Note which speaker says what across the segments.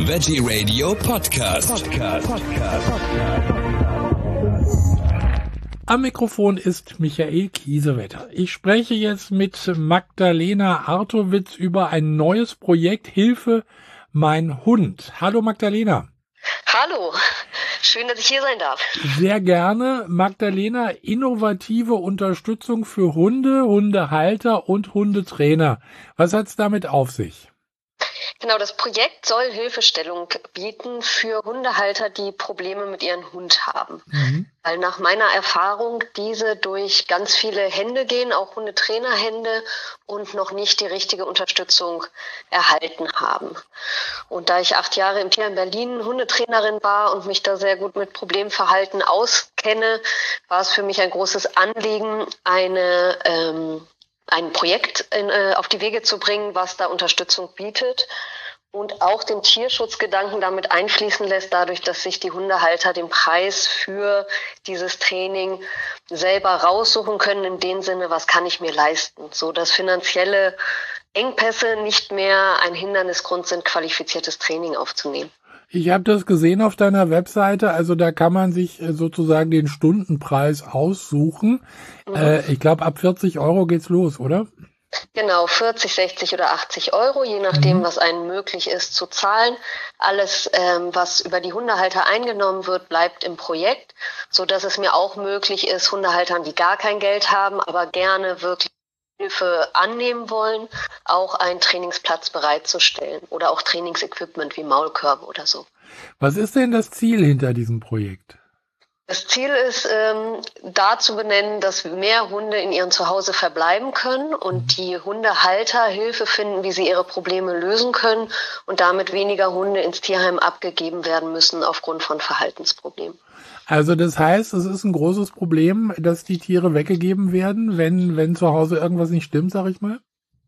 Speaker 1: Veggie Radio Podcast.
Speaker 2: Am Mikrofon ist Michael Kiesewetter. Ich spreche jetzt mit Magdalena Artowitz über ein neues Projekt Hilfe, mein Hund. Hallo Magdalena.
Speaker 3: Hallo, schön, dass ich hier sein darf.
Speaker 2: Sehr gerne. Magdalena, innovative Unterstützung für Hunde, Hundehalter und Hundetrainer. Was hat's damit auf sich?
Speaker 3: Genau, das Projekt soll Hilfestellung bieten für Hundehalter, die Probleme mit ihrem Hund haben. Weil nach meiner Erfahrung diese durch ganz viele Hände gehen, auch Hundetrainerhände, und noch nicht die richtige Unterstützung erhalten haben. Und da ich 8 Jahre im Tierheim Berlin Hundetrainerin war und mich da sehr gut mit Problemverhalten auskenne, war es für mich ein großes Anliegen, ein Projekt auf die Wege zu bringen, was da Unterstützung bietet und auch den Tierschutzgedanken damit einfließen lässt, dadurch, dass sich die Hundehalter den Preis für dieses Training selber raussuchen können, in dem Sinne, was kann ich mir leisten, so dass finanzielle Engpässe nicht mehr ein Hindernisgrund sind, qualifiziertes Training aufzunehmen.
Speaker 2: Ich habe das gesehen auf deiner Webseite, also da kann man sich sozusagen den Stundenpreis aussuchen. Ich glaube, ab 40 Euro geht's los, oder?
Speaker 3: Genau, 40, 60 oder 80 Euro, je nachdem, was einem möglich ist zu zahlen. Alles, was über die Hundehalter eingenommen wird, bleibt im Projekt, so dass es mir auch möglich ist, Hundehaltern, die gar kein Geld haben, aber gerne wirklich Hilfe annehmen wollen, auch einen Trainingsplatz bereitzustellen oder auch Trainingsequipment wie Maulkörbe oder so.
Speaker 2: Was ist denn das Ziel hinter diesem Projekt?
Speaker 3: Das Ziel ist, da zu benennen, dass mehr Hunde in ihrem Zuhause verbleiben können und die Hundehalter Hilfe finden, wie sie ihre Probleme lösen können und damit weniger Hunde ins Tierheim abgegeben werden müssen aufgrund von Verhaltensproblemen.
Speaker 2: Also das heißt, es ist ein großes Problem, dass die Tiere weggegeben werden, wenn zu Hause irgendwas nicht stimmt, sag ich mal?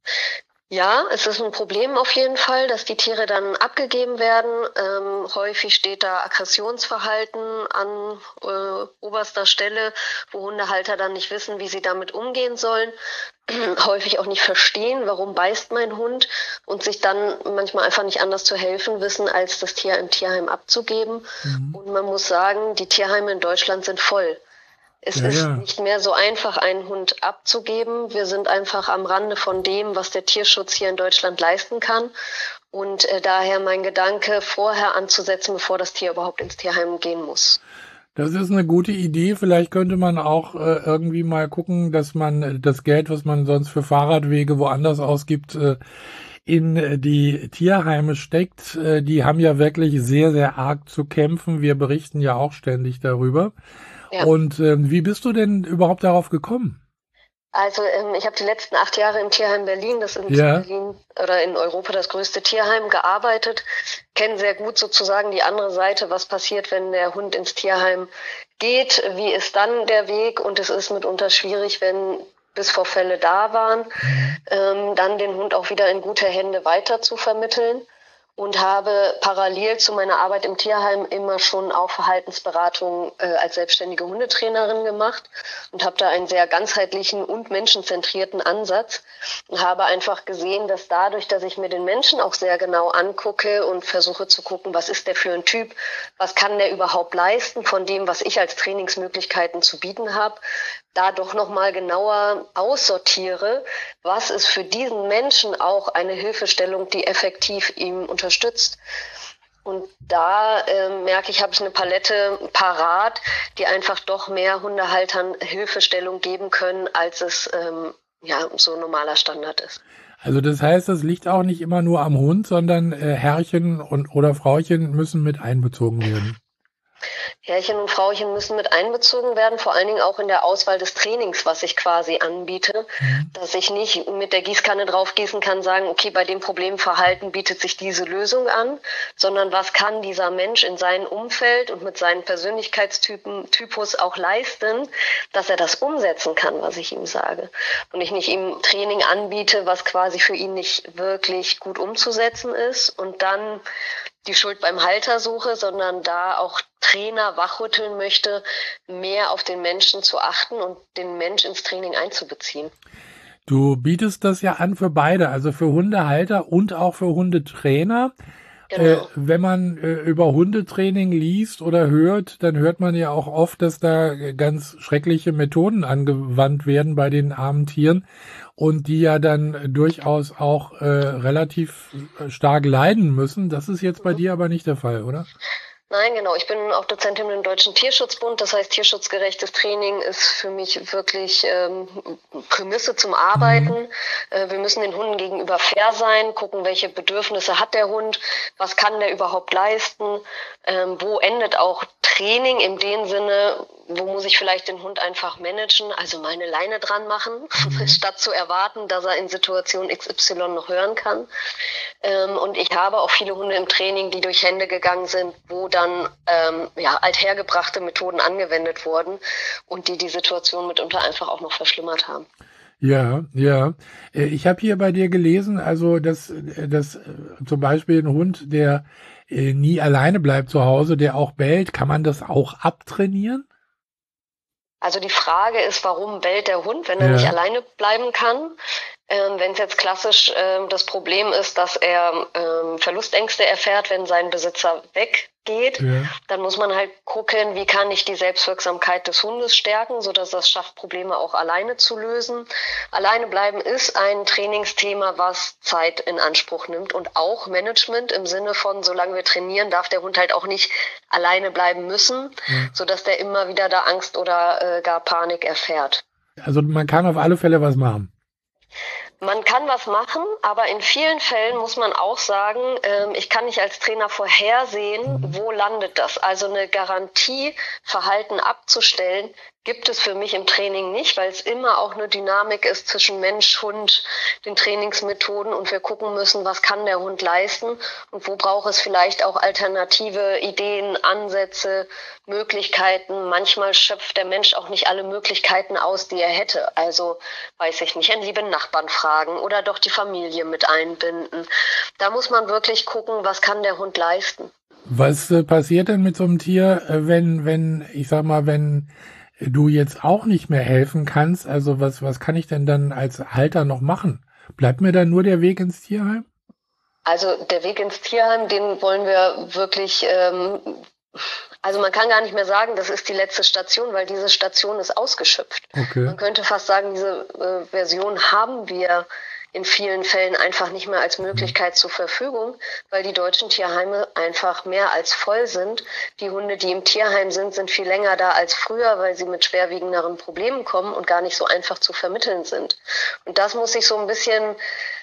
Speaker 3: Ja, es ist ein Problem auf jeden Fall, dass die Tiere dann abgegeben werden. Häufig steht da Aggressionsverhalten an oberster Stelle, wo Hundehalter dann nicht wissen, wie sie damit umgehen sollen. Häufig auch nicht verstehen, warum beißt mein Hund und sich dann manchmal einfach nicht anders zu helfen wissen, als das Tier im Tierheim abzugeben. Und man muss sagen, die Tierheime in Deutschland sind voll. Es ist nicht mehr so einfach, einen Hund abzugeben. Wir sind einfach am Rande von dem, was der Tierschutz hier in Deutschland leisten kann. Und daher mein Gedanke, vorher anzusetzen, bevor das Tier überhaupt ins Tierheim gehen muss.
Speaker 2: Das ist eine gute Idee. Vielleicht könnte man auch irgendwie mal gucken, dass man das Geld, was man sonst für Fahrradwege woanders ausgibt, in die Tierheime steckt. Die haben ja wirklich sehr, sehr arg zu kämpfen. Wir berichten ja auch ständig darüber. Ja. Und wie bist du denn überhaupt darauf gekommen?
Speaker 3: Also ich habe die letzten 8 Jahre im Tierheim Berlin, das ist in Berlin oder in Europa das größte Tierheim, gearbeitet, kenne sehr gut sozusagen die andere Seite, was passiert, wenn der Hund ins Tierheim geht, wie ist dann der Weg, und es ist mitunter schwierig, wenn bis vor Fälle da waren, dann den Hund auch wieder in gute Hände weiter zu vermitteln. Und habe parallel zu meiner Arbeit im Tierheim immer schon auch Verhaltensberatung als selbstständige Hundetrainerin gemacht und habe da einen sehr ganzheitlichen und menschenzentrierten Ansatz und habe einfach gesehen, dass dadurch, dass ich mir den Menschen auch sehr genau angucke und versuche zu gucken, was ist der für ein Typ, was kann der überhaupt leisten von dem, was ich als Trainingsmöglichkeiten zu bieten habe, da doch nochmal genauer aussortiere, was ist für diesen Menschen auch eine Hilfestellung, die effektiv ihm unterstützt. Und da merke ich, habe ich eine Palette parat, die einfach doch mehr Hundehaltern Hilfestellung geben können, als es so normaler Standard ist.
Speaker 2: Also das heißt, das liegt auch nicht immer nur am Hund, sondern Herrchen oder Frauchen müssen mit einbezogen werden.
Speaker 3: Herrchen und Frauchen müssen mit einbezogen werden, vor allen Dingen auch in der Auswahl des Trainings, was ich quasi anbiete, dass ich nicht mit der Gießkanne draufgießen kann, sagen, okay, bei dem Problemverhalten bietet sich diese Lösung an, sondern was kann dieser Mensch in seinem Umfeld und mit seinen Persönlichkeitstypus auch leisten, dass er das umsetzen kann, was ich ihm sage. Und ich nicht ihm Training anbiete, was quasi für ihn nicht wirklich gut umzusetzen ist und dann die Schuld beim Halter suche, sondern da auch Trainer wachrütteln möchte, mehr auf den Menschen zu achten und den Mensch ins Training einzubeziehen.
Speaker 2: Du bietest das ja an für beide, also für Hundehalter und auch für Hundetrainer.
Speaker 3: Genau.
Speaker 2: Wenn man über Hundetraining liest oder hört, dann hört man ja auch oft, dass da ganz schreckliche Methoden angewandt werden bei den armen Tieren und die ja dann durchaus auch relativ stark leiden müssen. Das ist jetzt bei dir aber nicht der Fall, oder?
Speaker 3: Nein, genau. Ich bin auch Dozentin im Deutschen Tierschutzbund. Das heißt, tierschutzgerechtes Training ist für mich wirklich Prämisse zum Arbeiten. Wir müssen den Hunden gegenüber fair sein, gucken, welche Bedürfnisse hat der Hund, was kann der überhaupt leisten, wo endet auch Training in dem Sinne, wo muss ich vielleicht den Hund einfach managen, also meine Leine dran machen, statt zu erwarten, dass er in Situation XY noch hören kann. Und ich habe auch viele Hunde im Training, die durch Hände gegangen sind, wo dann althergebrachte Methoden angewendet wurden und die Situation mitunter einfach auch noch verschlimmert haben.
Speaker 2: Ja, ja. Ich habe hier bei dir gelesen, also dass zum Beispiel ein Hund, der nie alleine bleibt zu Hause, der auch bellt, kann man das auch abtrainieren?
Speaker 3: Also die Frage ist, warum bellt der Hund, wenn er nicht alleine bleiben kann? Wenn es jetzt klassisch das Problem ist, dass er Verlustängste erfährt, wenn sein Besitzer weggeht, dann muss man halt gucken, wie kann ich die Selbstwirksamkeit des Hundes stärken, sodass das schafft, Probleme auch alleine zu lösen. Alleine bleiben ist ein Trainingsthema, was Zeit in Anspruch nimmt und auch Management im Sinne von, solange wir trainieren, darf der Hund halt auch nicht alleine bleiben müssen, sodass der immer wieder da Angst oder gar Panik erfährt.
Speaker 2: Also man kann auf alle Fälle was machen.
Speaker 3: Man kann was machen, aber in vielen Fällen muss man auch sagen, ich kann nicht als Trainer vorhersehen, wo landet das. Also eine Garantie, Verhalten abzustellen, gibt es für mich im Training nicht, weil es immer auch eine Dynamik ist zwischen Mensch, Hund, den Trainingsmethoden und wir gucken müssen, was kann der Hund leisten und wo braucht es vielleicht auch alternative Ideen, Ansätze, Möglichkeiten. Manchmal schöpft der Mensch auch nicht alle Möglichkeiten aus, die er hätte. Also, weiß ich nicht, einen lieben Nachbarn fragen oder doch die Familie mit einbinden. Da muss man wirklich gucken, was kann der Hund leisten.
Speaker 2: Was passiert denn mit so einem Tier, wenn du jetzt auch nicht mehr helfen kannst? Also was kann ich denn dann als Halter noch machen? Bleibt mir dann nur der Weg ins Tierheim?
Speaker 3: Also der Weg ins Tierheim, den wollen wir wirklich, also man kann gar nicht mehr sagen, das ist die letzte Station, weil diese Station ist ausgeschöpft.
Speaker 2: Okay.
Speaker 3: Man könnte fast sagen, diese Version haben wir in vielen Fällen einfach nicht mehr als Möglichkeit zur Verfügung, weil die deutschen Tierheime einfach mehr als voll sind. Die Hunde, die im Tierheim sind, sind viel länger da als früher, weil sie mit schwerwiegenderen Problemen kommen und gar nicht so einfach zu vermitteln sind. Und das muss sich so ein bisschen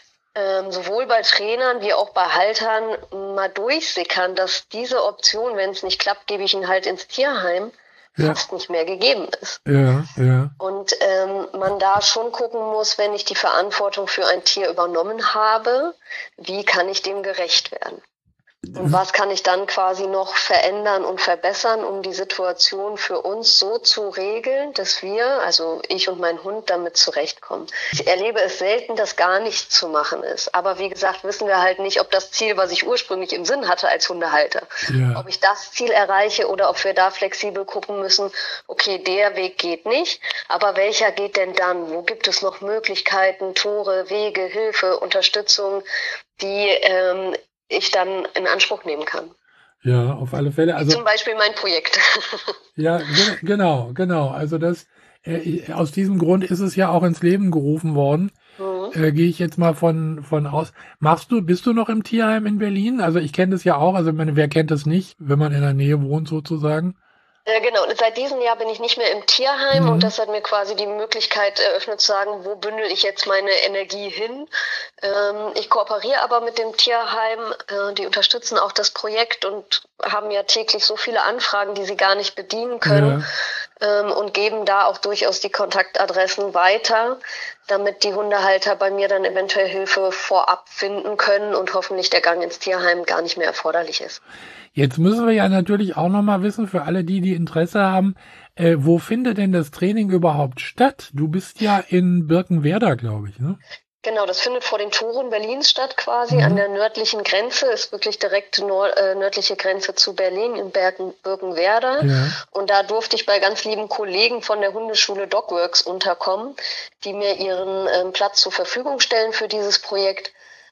Speaker 3: sowohl bei Trainern wie auch bei Haltern mal durchsickern, dass diese Option, wenn es nicht klappt, gebe ich ihn halt ins Tierheim, fast nicht mehr gegeben ist.
Speaker 2: Ja, ja.
Speaker 3: Und man da schon gucken muss, wenn ich die Verantwortung für ein Tier übernommen habe, wie kann ich dem gerecht werden? Und was kann ich dann quasi noch verändern und verbessern, um die Situation für uns so zu regeln, dass wir, also ich und mein Hund, damit zurechtkommen. Ich erlebe es selten, dass gar nichts zu machen ist. Aber wie gesagt, wissen wir halt nicht, ob das Ziel, was ich ursprünglich im Sinn hatte als Hundehalter, ob ich das Ziel erreiche oder ob wir da flexibel gucken müssen, okay, der Weg geht nicht, aber welcher geht denn dann? Wo gibt es noch Möglichkeiten, Tore, Wege, Hilfe, Unterstützung, die ich dann in Anspruch nehmen kann.
Speaker 2: Ja, auf alle Fälle. Also
Speaker 3: zum Beispiel mein Projekt.
Speaker 2: Ja, genau. Also das aus diesem Grund ist es ja auch ins Leben gerufen worden. Gehe ich jetzt mal von aus. Bist du noch im Tierheim in Berlin? Also ich kenne das ja auch. Also wer kennt das nicht, wenn man in der Nähe wohnt sozusagen?
Speaker 3: Genau, seit diesem Jahr bin ich nicht mehr im Tierheim und das hat mir quasi die Möglichkeit eröffnet zu sagen, wo bündel ich jetzt meine Energie hin. Ich kooperiere aber mit dem Tierheim, die unterstützen auch das Projekt und haben ja täglich so viele Anfragen, die sie gar nicht bedienen können und geben da auch durchaus die Kontaktadressen weiter, damit die Hundehalter bei mir dann eventuell Hilfe vorab finden können und hoffentlich der Gang ins Tierheim gar nicht mehr erforderlich ist.
Speaker 2: Jetzt müssen wir ja natürlich auch nochmal wissen, für alle die Interesse haben, wo findet denn das Training überhaupt statt? Du bist ja in Birkenwerder, glaube ich, ne?
Speaker 3: Genau, das findet vor den Toren Berlins statt quasi, an der nördlichen Grenze, ist wirklich direkt nördliche Grenze zu Berlin in Birkenwerder. Ja. Und da durfte ich bei ganz lieben Kollegen von der Hundeschule Dogworks unterkommen, die mir ihren Platz zur Verfügung stellen für dieses Projekt.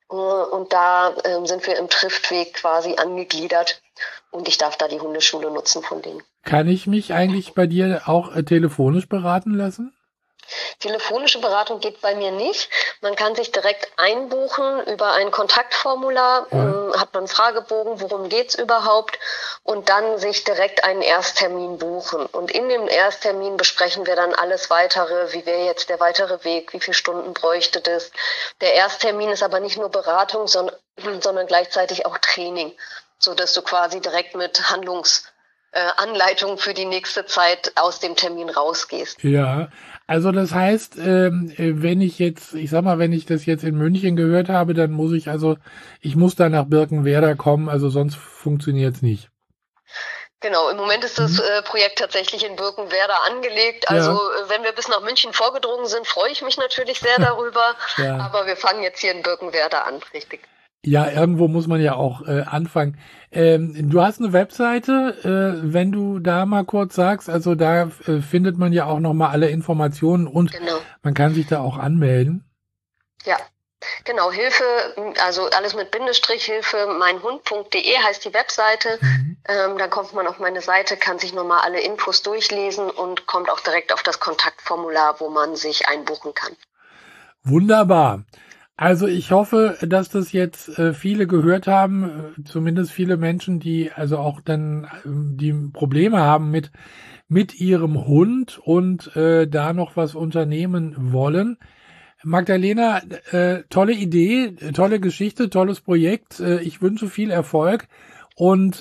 Speaker 3: Und da sind wir im Triftweg quasi angegliedert und ich darf da die Hundeschule nutzen von denen.
Speaker 2: Kann ich mich eigentlich bei dir auch telefonisch beraten lassen?
Speaker 3: Telefonische Beratung geht bei mir nicht. Man kann sich direkt einbuchen über ein Kontaktformular, hat man einen Fragebogen, worum geht's überhaupt, und dann sich direkt einen Ersttermin buchen. Und in dem Ersttermin besprechen wir dann alles Weitere, wie wäre jetzt der weitere Weg, wie viele Stunden bräuchte das. Der Ersttermin ist aber nicht nur Beratung, sondern gleichzeitig auch Training, sodass du quasi direkt mit Handlungsanleitung für die nächste Zeit aus dem Termin rausgehst.
Speaker 2: Ja, also das heißt, wenn ich das jetzt in München gehört habe, dann ich muss da nach Birkenwerder kommen, also sonst funktioniert's nicht.
Speaker 3: Genau, im Moment ist das Projekt tatsächlich in Birkenwerder angelegt. Also wenn wir bis nach München vorgedrungen sind, freue ich mich natürlich sehr darüber. Ja. Aber wir fangen jetzt hier in Birkenwerder an, richtig.
Speaker 2: Ja, irgendwo muss man ja auch anfangen. Du hast eine Webseite, wenn du da mal kurz sagst, also da findet man ja auch nochmal alle Informationen und man kann sich da auch anmelden.
Speaker 3: Ja, genau, Hilfe, also alles mit Bindestrich, Hilfe meinhund.de heißt die Webseite. Dann kommt man auf meine Seite, kann sich nochmal alle Infos durchlesen und kommt auch direkt auf das Kontaktformular, wo man sich einbuchen kann.
Speaker 2: Wunderbar. Also ich hoffe, dass das jetzt viele gehört haben, zumindest viele Menschen, die also auch dann die Probleme haben mit ihrem Hund und da noch was unternehmen wollen. Magdalena, tolle Idee, tolle Geschichte, tolles Projekt. Ich wünsche viel Erfolg und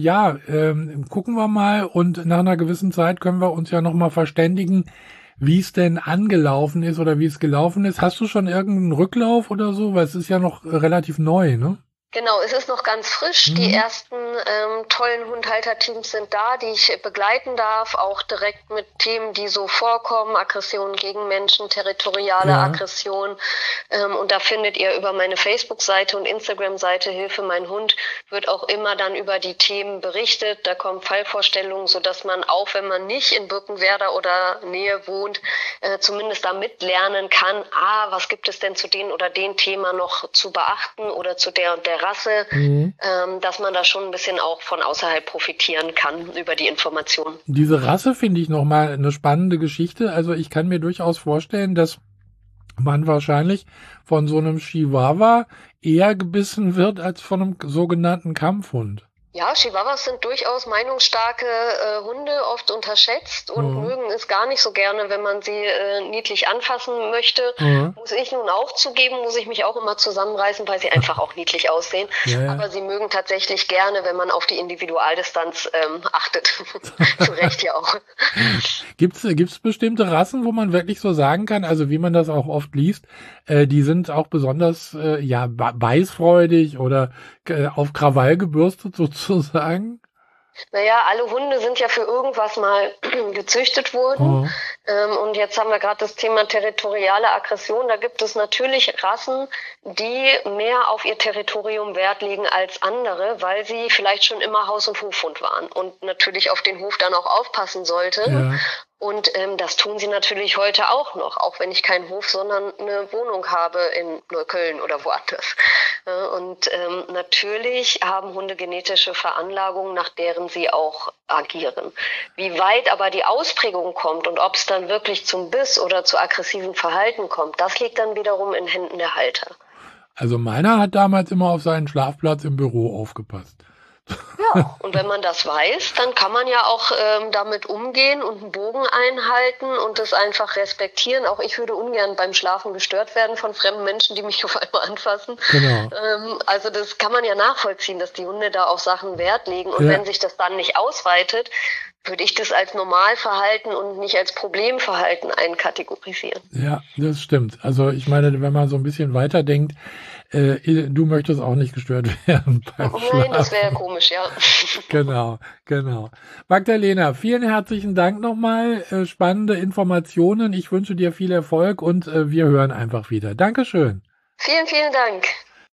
Speaker 2: gucken wir mal und nach einer gewissen Zeit können wir uns ja noch mal verständigen, wie es denn angelaufen ist oder wie es gelaufen ist. Hast du schon irgendeinen Rücklauf oder so? Weil es ist ja noch relativ neu, ne?
Speaker 3: Genau, es ist noch ganz frisch. Die ersten tollen Hundhalterteams sind da, die ich begleiten darf, auch direkt mit Themen, die so vorkommen, Aggression gegen Menschen, territoriale Aggression. Und da findet ihr über meine Facebook-Seite und Instagram-Seite Hilfe mein Hund, wird auch immer dann über die Themen berichtet. Da kommen Fallvorstellungen, sodass man auch, wenn man nicht in Birkenwerder oder Nähe wohnt, zumindest da mitlernen kann, was gibt es denn zu den oder den Thema noch zu beachten oder zu der und der Rasse, dass man da schon ein bisschen auch von außerhalb profitieren kann über die Informationen.
Speaker 2: Diese Rasse finde ich nochmal eine spannende Geschichte. Also ich kann mir durchaus vorstellen, dass man wahrscheinlich von so einem Chihuahua eher gebissen wird als von einem sogenannten Kampfhund.
Speaker 3: Ja, Chihuahuas sind durchaus meinungsstarke Hunde, oft unterschätzt und mögen es gar nicht so gerne, wenn man sie niedlich anfassen möchte. Muss ich nun auch zugeben, muss ich mich auch immer zusammenreißen, weil sie einfach auch niedlich aussehen. Ja. Aber sie mögen tatsächlich gerne, wenn man auf die Individualdistanz achtet. Zu Recht ja auch.
Speaker 2: Gibt's bestimmte Rassen, wo man wirklich so sagen kann, also wie man das auch oft liest, die sind auch besonders beißfreudig oder auf Krawall gebürstet sozusagen?
Speaker 3: Naja, alle Hunde sind ja für irgendwas mal gezüchtet worden. Und jetzt haben wir gerade das Thema territoriale Aggression. Da gibt es natürlich Rassen, die mehr auf ihr Territorium Wert legen als andere, weil sie vielleicht schon immer Haus- und Hofhund waren und natürlich auf den Hof dann auch aufpassen sollten. Ja. Und das tun sie natürlich heute auch noch, auch wenn ich keinen Hof, sondern eine Wohnung habe in Neukölln oder woanders. Und natürlich haben Hunde genetische Veranlagungen, nach deren sie auch agieren. Wie weit aber die Ausprägung kommt und ob es dann wirklich zum Biss oder zu aggressiven Verhalten kommt, das liegt dann wiederum in Händen der Halter.
Speaker 2: Also meiner hat damals immer auf seinen Schlafplatz im Büro aufgepasst.
Speaker 3: Ja, und wenn man das weiß, dann kann man ja auch damit umgehen und einen Bogen einhalten und das einfach respektieren. Auch ich würde ungern beim Schlafen gestört werden von fremden Menschen, die mich auf einmal anfassen. Genau. Also das kann man ja nachvollziehen, dass die Hunde da auf Sachen Wert legen. Und wenn sich das dann nicht ausweitet, würde ich das als Normalverhalten und nicht als Problemverhalten einkategorisieren.
Speaker 2: Ja, das stimmt. Also ich meine, wenn man so ein bisschen weiterdenkt, du möchtest auch nicht gestört werden beim Schlafen.
Speaker 3: Nein, das wäre komisch, ja.
Speaker 2: Genau. Magdalena, vielen herzlichen Dank nochmal. Spannende Informationen. Ich wünsche dir viel Erfolg und wir hören einfach wieder. Dankeschön.
Speaker 3: Vielen, vielen Dank.